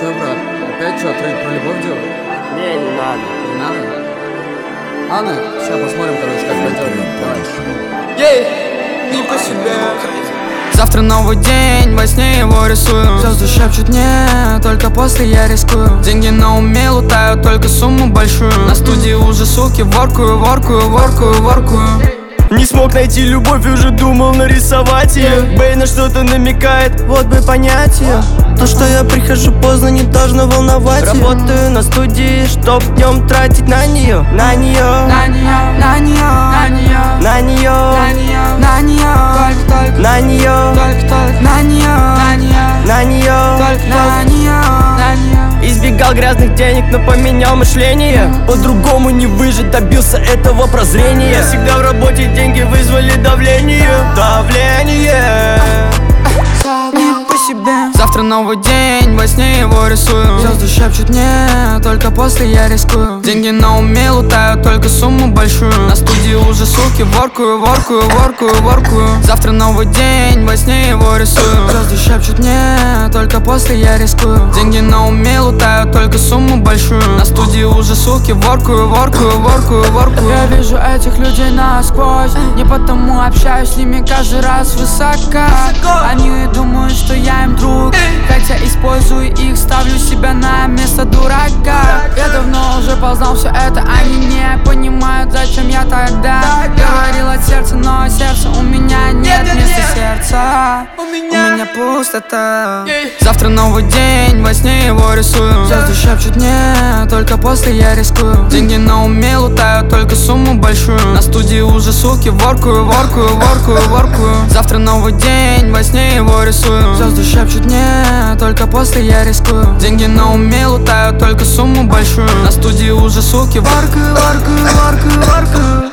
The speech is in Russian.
Чё, брат? Опять что, трек про любовь делать? Не надо. Не надо? Ладно, сейчас посмотрим, короче, как пойдет. Давай. Ей, не по себе. Завтра новый день, во сне его рисую. Звезды шепчут не, только после я рискую. Деньги на уме лутают, только сумму большую. На студии уже суки, воркую. Не смог найти любовь и уже думал нарисовать ее. Бэй на что-то намекает, вот бы понять ее. То, что я прихожу поздно, не должно волновать ее. Работаю на студии, чтоб днем тратить на нее. На нее, На нее, на нее, на нее, на нее, на нее. Избегал грязных денег, но поменял мышление. По-другому не выжить, добился этого прозрения. Всегда в работе деньги вызвали давление. не по себе. Завтра новый день, во сне его рисую. Звезды шепчут не, только после я рискую. Деньги на уме лутают, только сумму большую. На студии уже суки, воркую. Завтра новый день, во сне его рисую. Звезды шепчут не, только после я рискую. Деньги на уме лутают, только сумму большую. На студии уже суки, воркую. Я вижу этих людей насквозь, не потому общаюсь с ними каждый раз высоко. Они думают, что я им друг, хотя использую их, ставлю себя на место дурака. Я давно уже познал все это, они не понимают, зачем я тогда говорил от сердца, но сердца у меня нет вместо сердца. У меня пустота. Завтра новый день, во сне его рисую. Звезды шепчут не, только после я рискую. Деньги на уме лутают, только сумму большую. На студии уже суки, воркую. Завтра новый день, во сне его рисую. Звезды шепчут не, только после я рискую. Деньги на уме лутают, только сумму большую. На студии уже суки, воркую.